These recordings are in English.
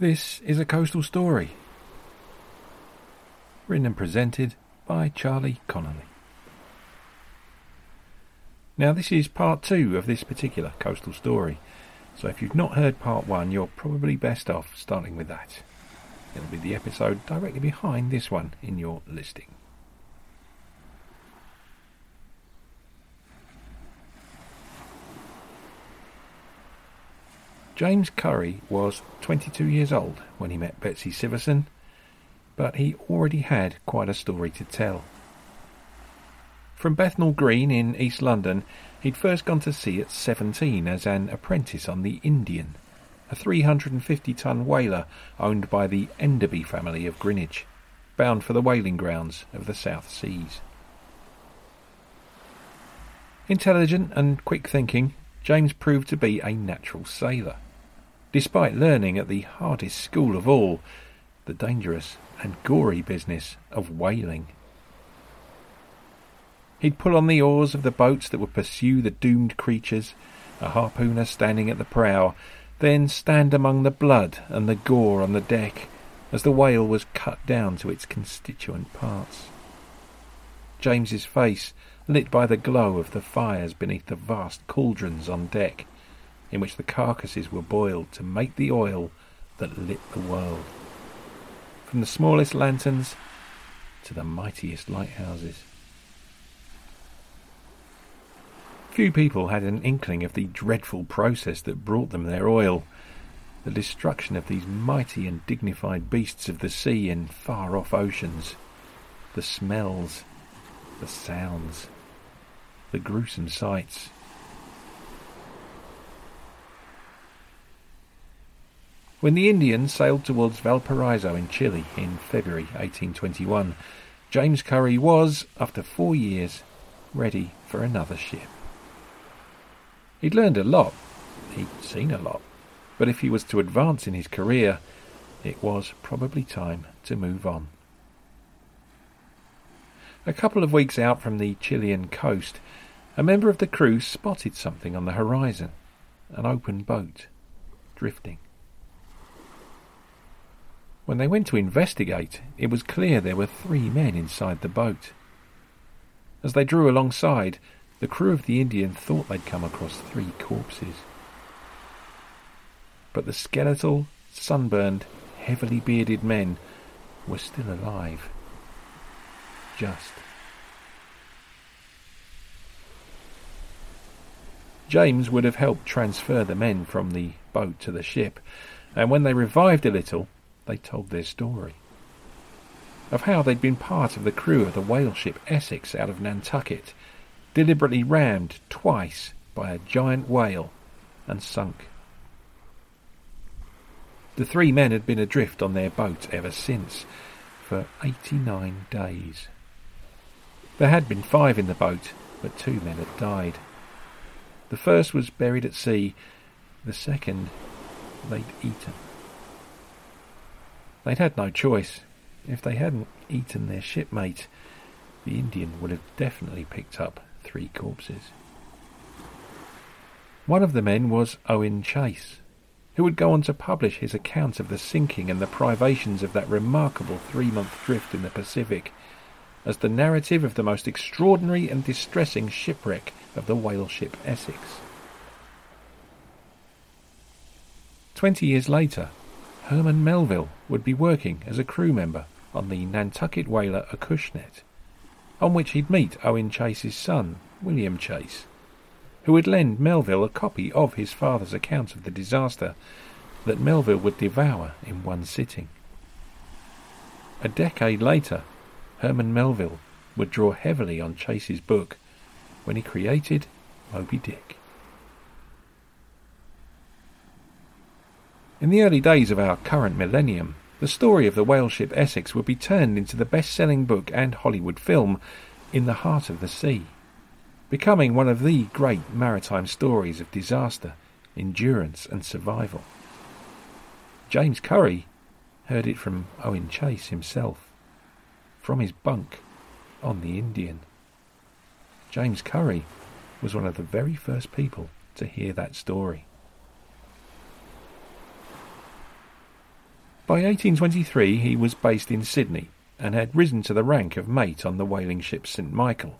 This is a coastal story, written and presented by Charlie Connolly. Now this is part 2 of this particular coastal story, so if you've not heard part 1, you're probably best off starting with that. It'll be the episode directly behind this one in your listing. James Curry was 22 years old when he met Betsy Siverson, but he already had quite a story to tell. From Bethnal Green in East London, he'd first gone to sea at 17 as an apprentice on the Indian, a 350-ton whaler owned by the Enderby family of Greenwich, bound for the whaling grounds of the South Seas. Intelligent and quick-thinking, James proved to be a natural sailor, despite learning at the hardest school of all, the dangerous and gory business of whaling. He'd pull on the oars of the boats that would pursue the doomed creatures, a harpooner standing at the prow, then stand among the blood and the gore on the deck as the whale was cut down to its constituent parts. James's face lit by the glow of the fires beneath the vast cauldrons on deck, in which the carcasses were boiled to make the oil that lit the world, from the smallest lanterns to the mightiest lighthouses. Few people had an inkling of the dreadful process that brought them their oil, the destruction of these mighty and dignified beasts of the sea in far-off oceans, the smells, the sounds, the gruesome sights. When the Indian sailed towards Valparaiso in Chile in February 1821, James Curry was, after 4 years, ready for another ship. He'd learned a lot, he'd seen a lot, but if he was to advance in his career, it was probably time to move on. A couple of weeks out from the Chilean coast, a member of the crew spotted something on the horizon, an open boat, drifting. When they went to investigate, it was clear there were 3 men inside the boat. As they drew alongside, the crew of the Indian thought they'd come across 3 corpses. But the skeletal, sunburned, heavily bearded men were still alive. Just. James would have helped transfer the men from the boat to the ship, and when they revived a little, they told their story. Of how they'd been part of the crew of the whale ship Essex out of Nantucket, deliberately rammed twice by a giant whale and sunk. The 3 men had been adrift on their boat ever since, for 89 days. There had been 5 in the boat, but 2 men had died. The first was buried at sea, the second they'd eaten. They'd had no choice. If they hadn't eaten their shipmate, the Indian would have definitely picked up 3 corpses. One of the men was Owen Chase, who would go on to publish his account of the sinking and the privations of that remarkable 3-month drift in the Pacific as the narrative of the most extraordinary and distressing shipwreck of the whale ship Essex. 20 years later, Herman Melville would be working as a crew member on the Nantucket whaler Acushnet, on which he'd meet Owen Chase's son, William Chase, who would lend Melville a copy of his father's account of the disaster that Melville would devour in one sitting. A decade later, Herman Melville would draw heavily on Chase's book when he created Moby Dick. In the early days of our current millennium, the story of the whale ship Essex would be turned into the best-selling book and Hollywood film In the Heart of the Sea, becoming one of the great maritime stories of disaster, endurance and survival. James Curry heard it from Owen Chase himself, from his bunk on the Indian. James Curry was one of the very first people to hear that story. By 1823 he was based in Sydney and had risen to the rank of mate on the whaling ship St. Michael.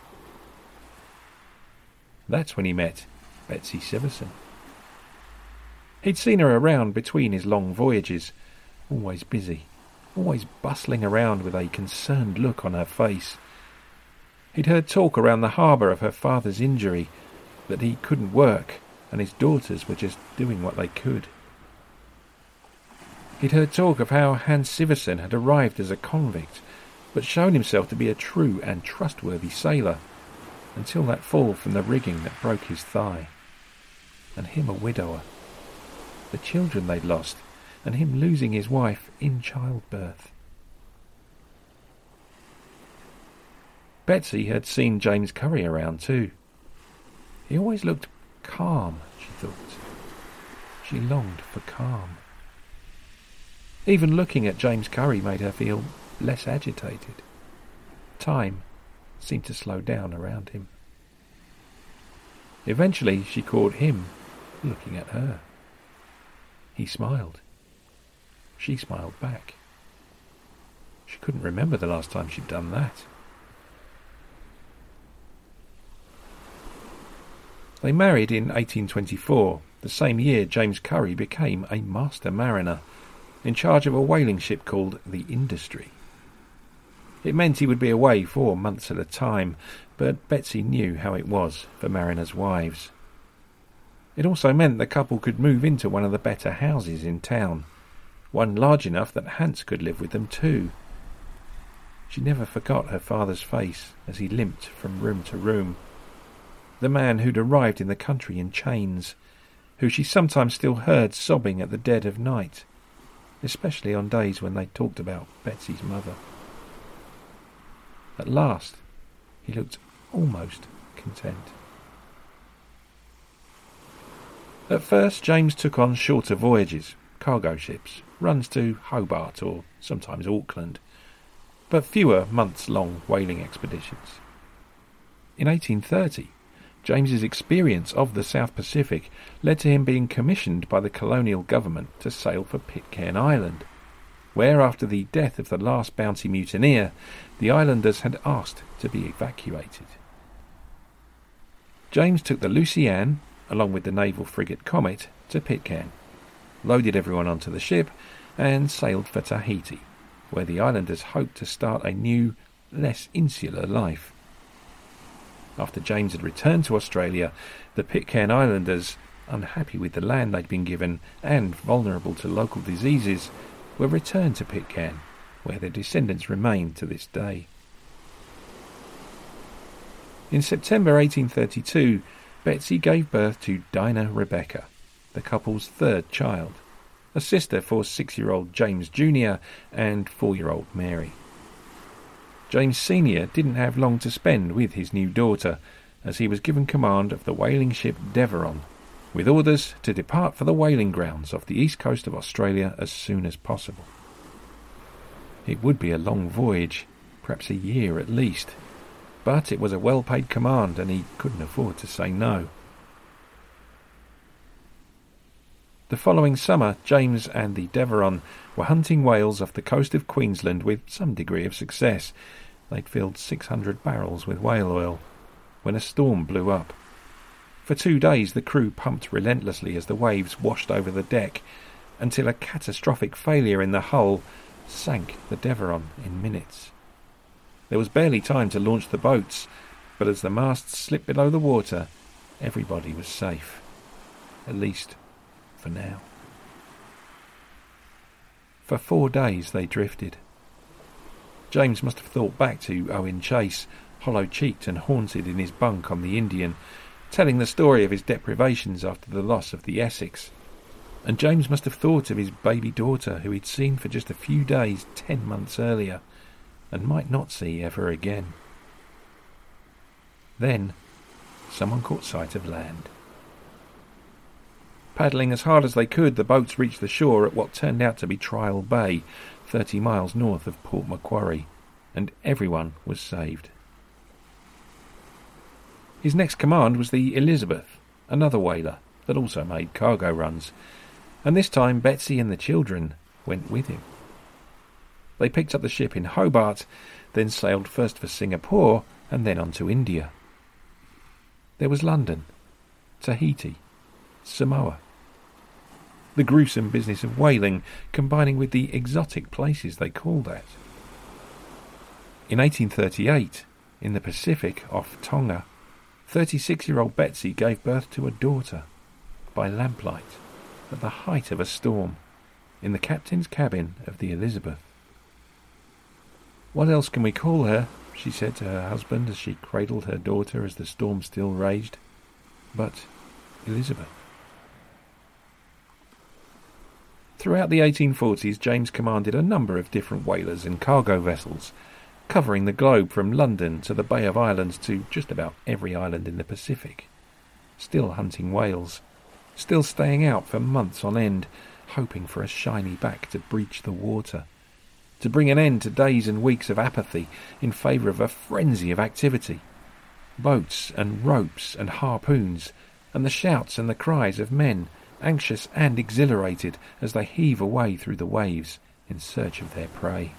That's when he met Betsy Siverson. He'd seen her around between his long voyages, always busy, always bustling around with a concerned look on her face. He'd heard talk around the harbour of her father's injury, that he couldn't work, and his daughters were just doing what they could. He'd heard talk of how Hans Siverson had arrived as a convict, but shown himself to be a true and trustworthy sailor, until that fall from the rigging that broke his thigh. And him a widower. The children they'd lost, and him losing his wife in childbirth. Betsy had seen James Curry around too. He always looked calm, she thought. She longed for calm. Even looking at James Curry made her feel less agitated. Time seemed to slow down around him. Eventually she caught him looking at her. He smiled. She smiled back. She couldn't remember the last time she'd done that. They married in 1824, the same year James Curry became a master mariner, in charge of a whaling ship called the Industry. It meant he would be away 4 months at a time, but Betsy knew how it was for mariners' wives. It also meant the couple could move into one of the better houses in town, one large enough that Hans could live with them too. She never forgot her father's face as he limped from room to room. The man who'd arrived in the country in chains, who she sometimes still heard sobbing at the dead of night, especially on days when they talked about Betsy's mother. At last, he looked almost content. At first, James took on shorter voyages, cargo ships, runs to Hobart or sometimes Auckland, but fewer months-long whaling expeditions. In 1830, James's experience of the South Pacific led to him being commissioned by the colonial government to sail for Pitcairn Island, where, after the death of the last Bounty mutineer, the islanders had asked to be evacuated. James took the Lucy Ann, along with the naval frigate Comet, to Pitcairn, loaded everyone onto the ship, and sailed for Tahiti, where the islanders hoped to start a new, less insular life. After James had returned to Australia, the Pitcairn Islanders, unhappy with the land they'd been given and vulnerable to local diseases, were returned to Pitcairn, where their descendants remain to this day. In September 1832, Betsy gave birth to Dinah Rebecca, the couple's third child, a sister for 6-year-old James Jr. and 4-year-old Mary. James Sr. didn't have long to spend with his new daughter, as he was given command of the whaling ship Deveron, with orders to depart for the whaling grounds off the east coast of Australia as soon as possible. It would be a long voyage, perhaps a year at least, but it was a well-paid command and he couldn't afford to say no. The following summer, James and the Deveron were hunting whales off the coast of Queensland with some degree of success. They'd filled 600 barrels with whale oil, when a storm blew up. For 2 days the crew pumped relentlessly as the waves washed over the deck, until a catastrophic failure in the hull sank the Deveron in minutes. There was barely time to launch the boats, but as the masts slipped below the water, everybody was safe. At least, for now. For 4 days they drifted. James must have thought back to Owen Chase, hollow-cheeked and haunted in his bunk on the Indian, telling the story of his deprivations after the loss of the Essex. And James must have thought of his baby daughter, who he'd seen for just a few days 10 months earlier, and might not see ever again. Then, someone caught sight of land. Paddling as hard as they could, the boats reached the shore at what turned out to be Trial Bay, 30 miles north of Port Macquarie, and everyone was saved. His next command was the Elizabeth, another whaler that also made cargo runs, and this time Betsy and the children went with him. They picked up the ship in Hobart, then sailed first for Singapore and then on to India. There was London, Tahiti, Samoa. The gruesome business of whaling combining with the exotic places they called at. In 1838, in the Pacific off Tonga, 36-year-old Betsy gave birth to a daughter by lamplight at the height of a storm in the captain's cabin of the Elizabeth. "What else can we call her?" she said to her husband as she cradled her daughter as the storm still raged. "But Elizabeth." Throughout the 1840s, James commanded a number of different whalers and cargo vessels, covering the globe from London to the Bay of Islands to just about every island in the Pacific, still hunting whales, still staying out for months on end, hoping for a shiny back to breach the water, to bring an end to days and weeks of apathy in favour of a frenzy of activity. Boats and ropes and harpoons, and the shouts and the cries of men, anxious and exhilarated as they heave away through the waves in search of their prey.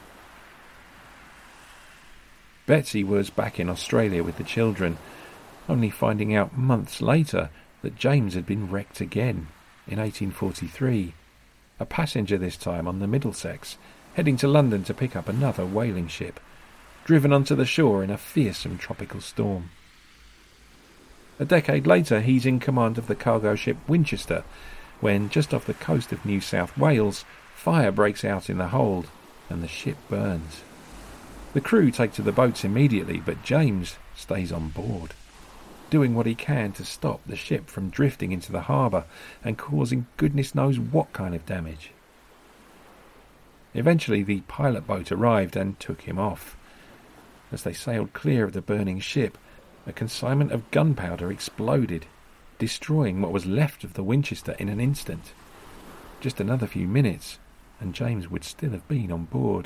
Betsy was back in Australia with the children, only finding out months later that James had been wrecked again in 1843, a passenger this time on the Middlesex, heading to London to pick up another whaling ship, driven onto the shore in a fearsome tropical storm. A decade later, he's in command of the cargo ship Winchester, when, just off the coast of New South Wales, fire breaks out in the hold and the ship burns. The crew take to the boats immediately, but James stays on board, doing what he can to stop the ship from drifting into the harbour and causing goodness knows what kind of damage. Eventually the pilot boat arrived and took him off. As they sailed clear of the burning ship, a consignment of gunpowder exploded, destroying what was left of the Winchester in an instant. Just another few minutes, and James would still have been on board.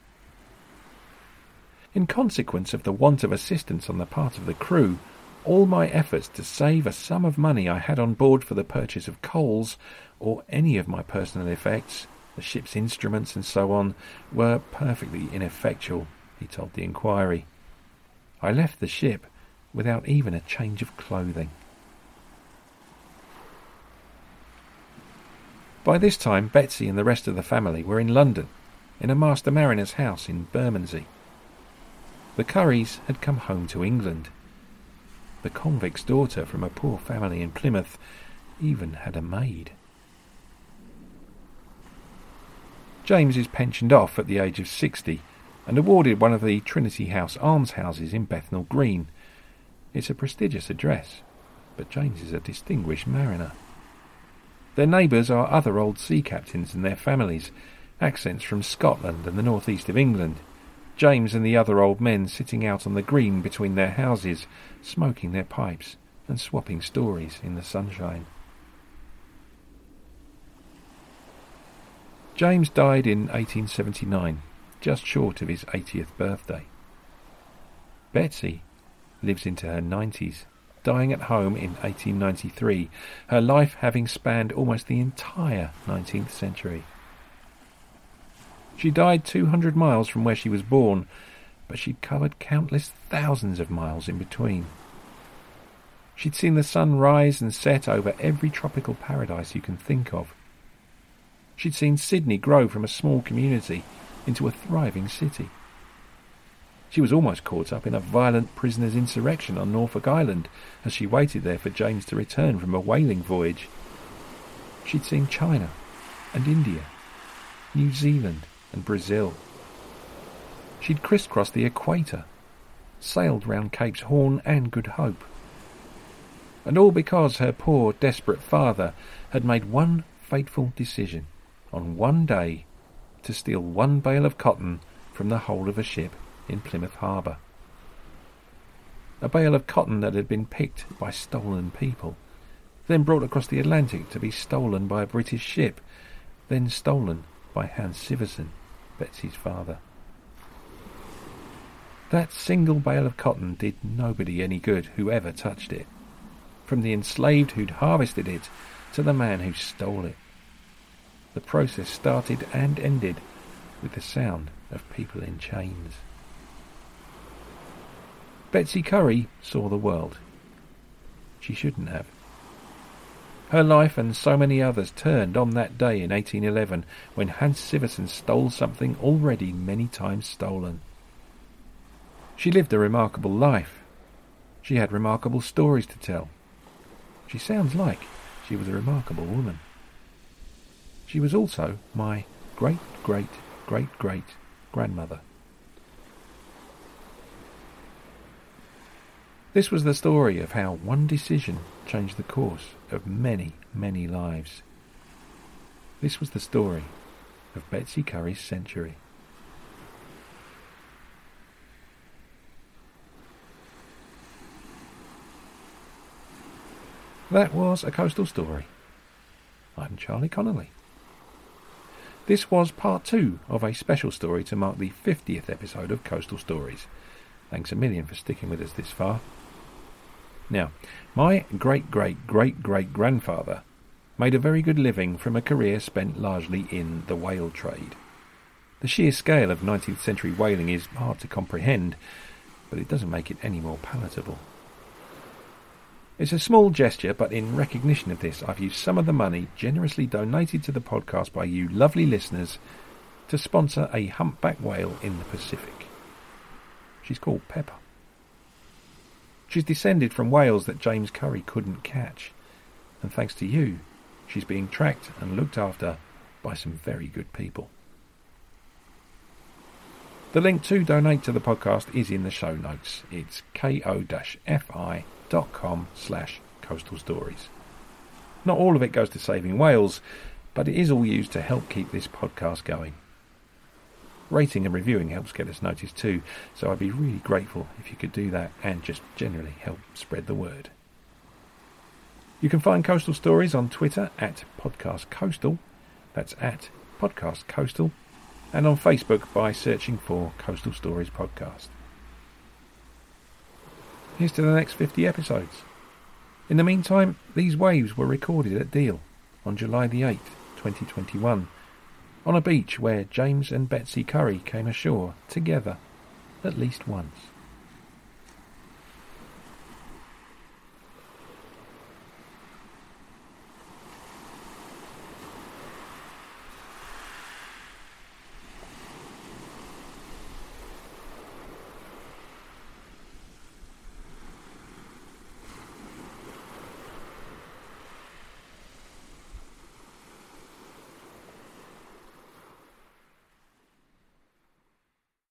In consequence of the want of assistance on the part of the crew, all my efforts to save a sum of money I had on board for the purchase of coals, or any of my personal effects, the ship's instruments and so on, were perfectly ineffectual, he told the Inquiry. I left the ship without even a change of clothing. By this time, Betsy and the rest of the family were in London, in a master mariner's house in Bermondsey. The Curries had come home to England. The convict's daughter from a poor family in Plymouth even had a maid. James is pensioned off at the age of 60 and awarded one of the Trinity House almshouses in Bethnal Green. It's a prestigious address, but James is a distinguished mariner. Their neighbours are other old sea captains and their families, accents from Scotland and the northeast of England. James and the other old men sitting out on the green between their houses, smoking their pipes and swapping stories in the sunshine. James died in 1879, just short of his 80th birthday. Betsy lives into her 90s, dying at home in 1893, her life having spanned almost the entire 19th century. She died 200 miles from where she was born, but she'd covered countless thousands of miles in between. She'd seen the sun rise and set over every tropical paradise you can think of. She'd seen Sydney grow from a small community into a thriving city. She was almost caught up in a violent prisoners' insurrection on Norfolk Island as she waited there for James to return from a whaling voyage. She'd seen China and India, New Zealand and Brazil. She'd crisscrossed the equator, sailed round Capes Horn and Good Hope. And all because her poor, desperate father had made one fateful decision on one day to steal one bale of cotton from the hold of a ship in Plymouth Harbour. A bale of cotton that had been picked by stolen people, then brought across the Atlantic to be stolen by a British ship, then stolen by Hans Siversen, Betsy's father. That single bale of cotton did nobody any good who ever touched it, from the enslaved who'd harvested it to the man who stole it. The process started and ended with the sound of people in chains. Betsy Curry saw the world. She shouldn't have. Her life and so many others turned on that day in 1811 when Hans Siversen stole something already many times stolen. She lived a remarkable life. She had remarkable stories to tell. She sounds like she was a remarkable woman. She was also my great-great-great-great-grandmother. This was the story of how one decision changed the course of many, many lives. This was the story of Betsy Curry's century. That was A Coastal Story. I'm Charlie Connolly. This was part 2 of a special story to mark the 50th episode of Coastal Stories. Thanks a million for sticking with us this far. Now, my great-great-great-great-grandfather made a very good living from a career spent largely in the whale trade. The sheer scale of 19th century whaling is hard to comprehend, but it doesn't make it any more palatable. It's a small gesture, but in recognition of this, I've used some of the money generously donated to the podcast by you lovely listeners to sponsor a humpback whale in the Pacific. She's called Pepper. She's descended from whales that James Curry couldn't catch, and thanks to you, she's being tracked and looked after by some very good people. The link to donate to the podcast is in the show notes. It's ko-fi.com/coastal stories. Not all of it goes to saving whales, but it is all used to help keep this podcast going. Rating and reviewing helps get us noticed too, so I'd be really grateful if you could do that and just generally help spread the word. You can find Coastal Stories on Twitter at podcastcoastal, that's at podcastcoastal, and on Facebook by searching for Coastal Stories Podcast. Here's to the next 50 episodes. In the meantime, these waves were recorded at Deal on July the 8th, 2021, on a beach where James and Betsy Curry came ashore together at least once.